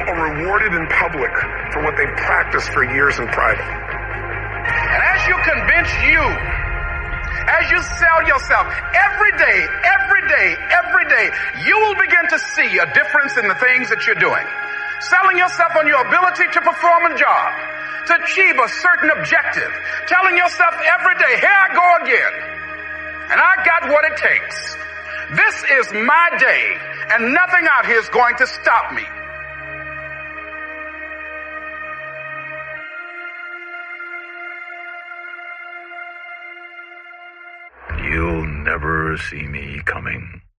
are rewarded in public for what they've practiced for years in private. And as you convince you, as you sell yourself every day, you will begin to see a difference in the things that you're doing. Selling yourself on your ability to perform a job, to achieve a certain objective. Telling yourself every day, here I go again. And I got what it takes. This is my day, and nothing out here is going to stop me. You'll never see me coming.